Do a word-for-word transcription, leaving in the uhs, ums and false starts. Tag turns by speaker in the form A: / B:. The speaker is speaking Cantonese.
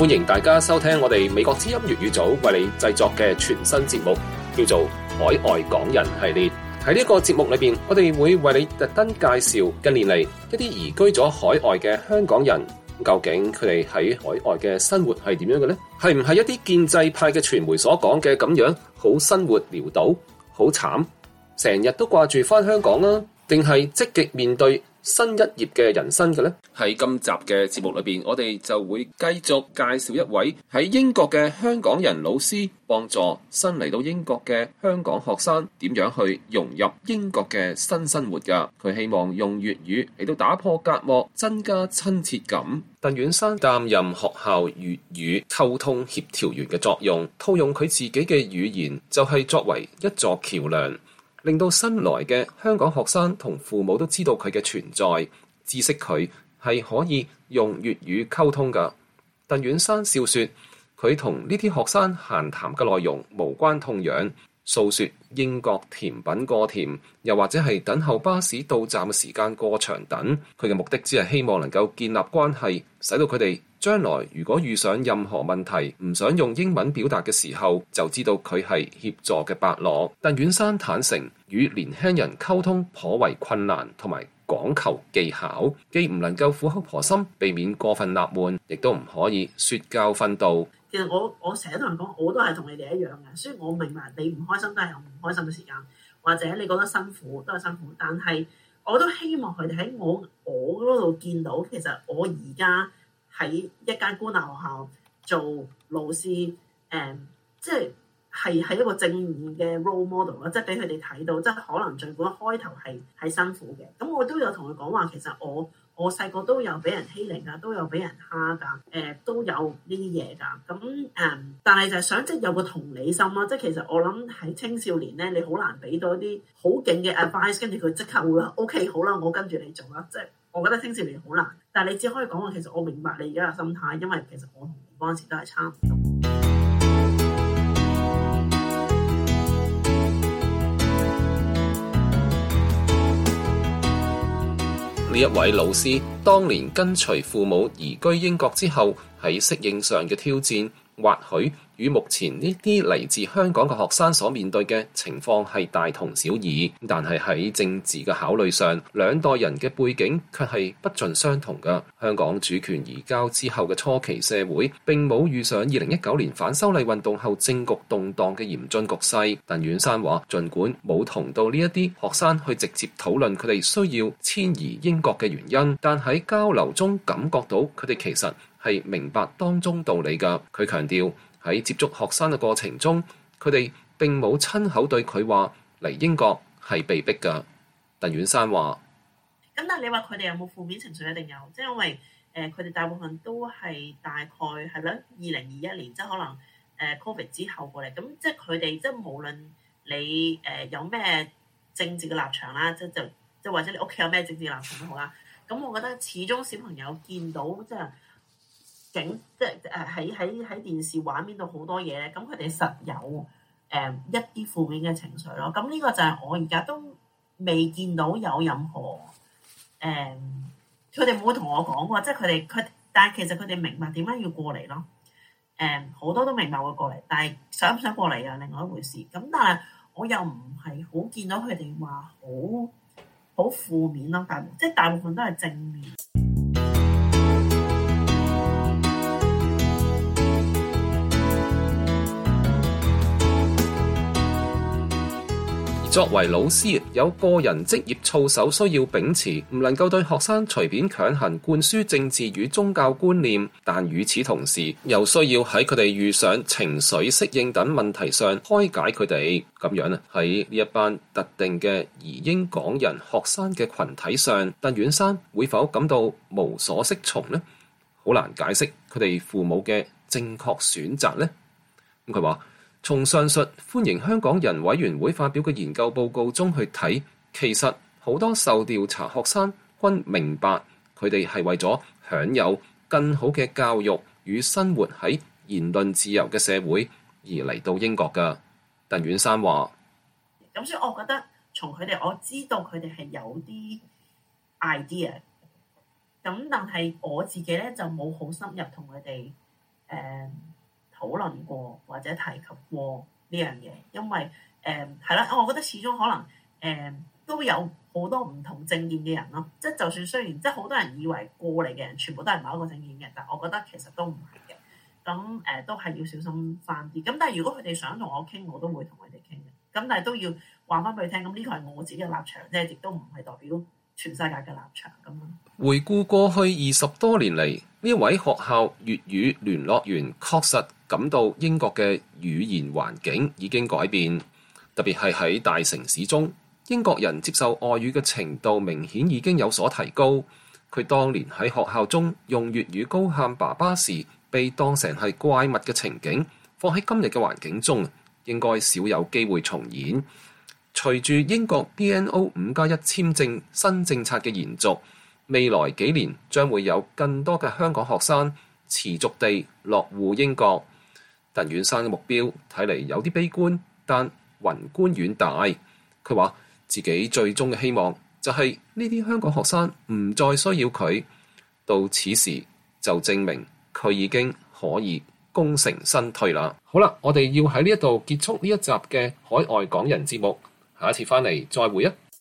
A: 歡迎大家收聽我哋美國之音粵語組為你製作嘅全新節目，叫做《海外港人系列》。喺呢個節目裏邊，我哋會為你特登介紹近年嚟一啲移居咗海外嘅香港人，究竟佢哋喺海外嘅生活係點樣嘅呢？係唔係一啲建制派嘅傳媒所講嘅咁樣，好生活潦倒，好慘，成日都掛住返香港啊？定係積極面對新一頁嘅人生嘅呢？喺今集嘅節目裏邊，我哋就會繼續介紹一位喺英國嘅香港人老師，幫助新嚟到英國嘅香港學生點樣去融入英國嘅新生活㗎。佢希望用粵語嚟到打破隔膜，增加親切感。鄧遠山擔任學校粵語溝通協調員嘅作用，套用佢自己嘅語言，就係作為一座橋樑，令到新來嘅香港學生同父母都知道佢嘅存在，知悉佢係可以用粵語溝通㗎。鄧遠山笑說，佢同呢啲學生閒談嘅內容無關痛癢，訴說英國甜品過甜，又或者係等候巴士到站嘅時間過長等。佢嘅目的只係希望能夠建立關係，使到佢哋將來如果遇上任何問題，唔想用英文表達嘅時候，就知道佢係協助嘅伯樂。鄧遠山坦誠，與年輕人溝通頗為困難，同埋講求技巧，既唔能夠苦口婆心，避免過分納悶，亦都唔可以說教訓導。
B: 其實我我成日同人講，我都係同你哋一樣嘅，雖然我明白你唔開心都係有唔開心嘅時間，或者你覺得辛苦都係辛苦，但係我都希望佢哋喺我我嗰度見到，其實我而家喺一間官立學校做老師，誒、嗯，即係係係一個正面嘅 role model 啦，即係俾佢哋睇到，即係可能儘管開頭係係辛苦嘅，咁我都有同佢講話，其實我。我細個都有俾人欺凌㗎，都有俾人蝦㗎，誒、呃、都有呢啲嘢㗎。咁誒、嗯，但係就係想即係有個同理心咯。即係其實我諗喺青少年咧，你好難俾到一啲好勁嘅 advice，跟住佢即刻會話 OK 好啦，我跟住你做啦。即係我覺得青少年好難，但係你只可以講話，其實我明白你而家嘅心態，因為其實我同你嗰陣時都係差唔多。
A: 呢一位老師當年跟隨父母移居英國之後，喺適應上嘅挑戰，或許與目前呢啲嚟自香港嘅學生所面對嘅情況係大同小異，但係喺政治嘅考慮上，兩代人嘅背景卻係不盡相同嘅。香港主權移交之後嘅初期社會並冇遇上二零一九年反修例運動後政局動盪嘅嚴峻局勢。鄧遠山話，儘管冇同到呢一啲學生去直接討論佢哋需要遷移英國嘅原因，但喺交流中感覺到佢哋其實係明白當中道理㗎。佢強調喺接觸學生嘅過程中，佢哋並冇親口對佢話嚟英國係被逼㗎。鄧遠山話：
B: 咁但係你話佢哋有冇負面情緒？一定有，即係因為誒佢哋大部分都係大概係啦，二零二一年即係可能誒、呃、Covid 之後過嚟，咁即係佢哋即係無論你誒、呃、有咩政治嘅立場啦，即係就即係或者你屋企有咩政治立場都好啦。咁我覺得始終小朋友見到即係。景即係誒喺喺喺電視畫面度好多嘢咧，咁佢哋實有誒、呃、一啲負面嘅情緒咯。咁呢個就係我而家都未見到有任何誒，佢哋冇同我講過，即係佢哋佢，但係其實佢哋明白點解要過嚟咯。誒、呃、好多都明白會過嚟，但係想唔想過嚟又另外一回事。咁但係我又唔係好見到佢哋話好好負面咯，但即係大部分都係正面。
A: 作為老師，有個人職業操守需要秉持，唔能夠對學生隨便強行灌輸政治與宗教觀念，但與此同時，又需要喺佢哋遇上情緒適應等問題上開解佢哋。咁樣啊，喺呢一班特定嘅移英港人學生嘅群體上，鄧遠山會否感到無所適從呢？好難解釋佢哋父母嘅正確選擇呢？咁佢話，從上述歡迎香港人委員會發表嘅研究報告中去睇，其實好多受調查學生均明白佢哋係為咗享有更好嘅教育與生活喺言論自由嘅社會而嚟到英國㗎。鄧遠山話：
B: 咁所以我覺得從佢哋我知道佢哋係有啲 idea，咁但係我自己咧就冇好深入同佢哋誒討論過或者提及過呢樣嘢，因為誒係啦，我覺得始終可能誒、呃、都有好多唔同政見嘅人咯，即係就算雖然即係好多人以為過嚟嘅人全部都係某一個政見嘅，但我覺得其實都唔係嘅。咁誒、呃、都係要小心翻啲。咁但係如果佢哋想同我傾，我都會同佢哋傾嘅。咁但係都要話翻俾佢聽。咁呢個係我自己嘅立場啫，亦都唔係代表全世界嘅立場咁咯。
A: 回顧過去二十多年嚟，呢位學校粵語聯絡員確實感到英國嘅語言環境已經改變，特別係喺大城市中，英國人接受外語嘅程度明顯已經有所提高。佢當年喺學校中用粵語高喊爸爸時，被當成係怪物嘅情景，放喺今日嘅環境中，應該少有機會重演。隨住英國 B N O 五加一簽證新政策嘅延續，未來幾年將會有更多嘅香港學生持續地落戶英國。鄧遠山嘅目標睇嚟有啲悲觀，但宏觀遠大。佢話自己最終嘅希望就係呢啲香港學生唔再需要佢，到此時就證明佢已經可以功成身退啦。好啦，我哋要喺呢一度結束呢一集嘅海外港人節目，下一次翻嚟再會啊！